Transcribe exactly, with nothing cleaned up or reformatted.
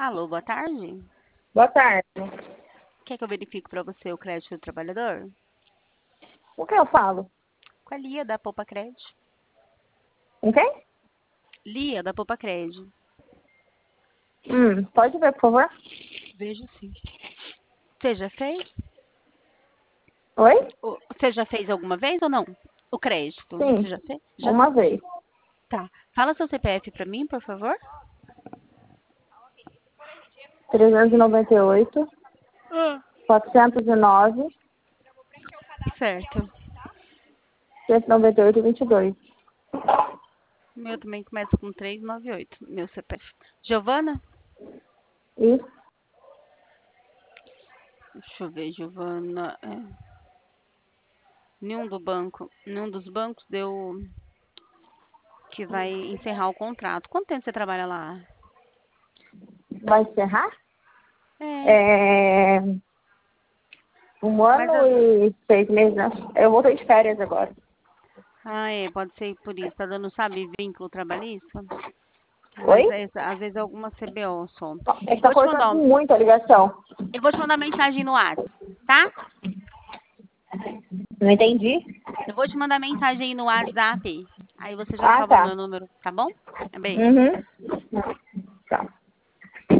Alô, boa tarde. Boa tarde. Quer que eu verifique para você o crédito do trabalhador? O que eu falo? Com a Lia da Poupa Crédito. Com quem? Lia da Poupa Crédito. Hum, pode ver, por favor? Vejo sim. Você já fez? Oi? O- Você já fez alguma vez ou não? O crédito. Você Sim, já fez? Já uma vez. tá. Fala seu C P F para mim, por favor. trezentos e noventa e oito, Ah. quatrocentos e nove, Certo. cento e noventa e oito, vinte e dois. O meu também começa com trezentos e noventa e oito. Meu C P F. Giovana? Isso. Deixa eu ver, Giovana. É. Nenhum do banco, nenhum dos bancos deu que vai encerrar o contrato. Quanto tempo você trabalha lá? Vai encerrar? É, É... Um mas ano a- e seis meses, né? Eu voltei de férias agora. ah, é, pode ser por isso. Tá dando, sabe, vínculo trabalhista? Mas Oi? é, às vezes é alguma C B O só. É que Eu tá vou te mandar, cortando um- muito a ligação. eu vou te mandar mensagem no WhatsApp, tá? Não entendi? Eu vou te mandar mensagem aí no WhatsApp. Aí você já Ah, salva o tá. meu número, tá bom? Beijo. Uhum.